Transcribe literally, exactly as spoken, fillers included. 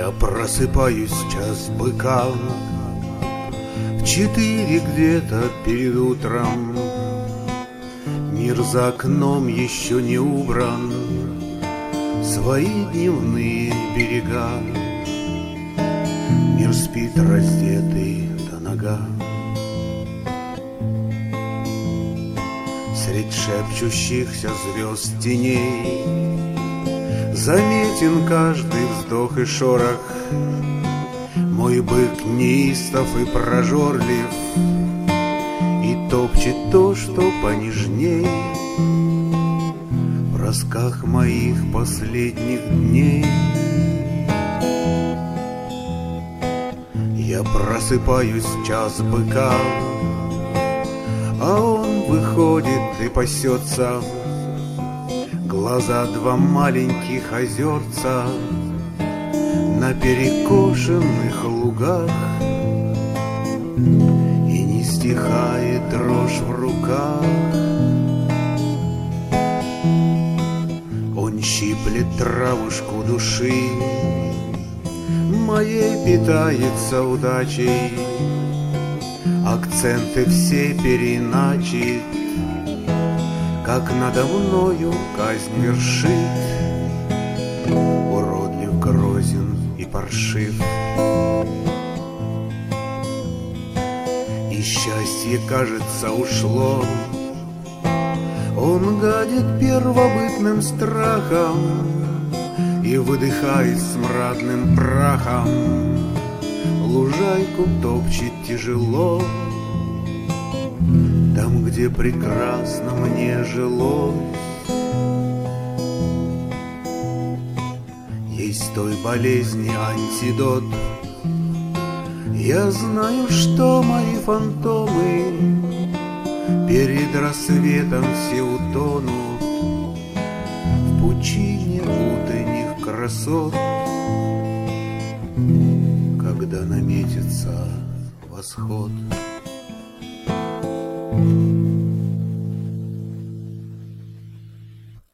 Я просыпаюсь в час быка, в четыре где-то перед утром. Мир за окном еще не убран, свои дневные берега. Мир спит раздетый до нога. Средь шепчущихся звезд теней заметен каждый вздох и шорох. Мой бык неистов и прожорлив, и топчет то, что понежней. В росках моих последних дней я просыпаюсь в час быка, а он выходит и пасется. Глаза два маленьких озерца на перекошенных лугах, и не стихает дрожь в руках. Он щиплет травушку души моей, питается удачей, акценты все переначит, как надо мною казнь вершит. Уродлив, грозен и паршив, и счастье, кажется, ушло. Он гадит первобытным страхом и выдыхает смрадным прахом. Лужайку топчет тяжело, там, где прекрасно мне жилось. Есть той болезни антидот. Я знаю, что мои фантомы перед рассветом все утонут в пучине утренних красот, когда наметится восход. Thank you.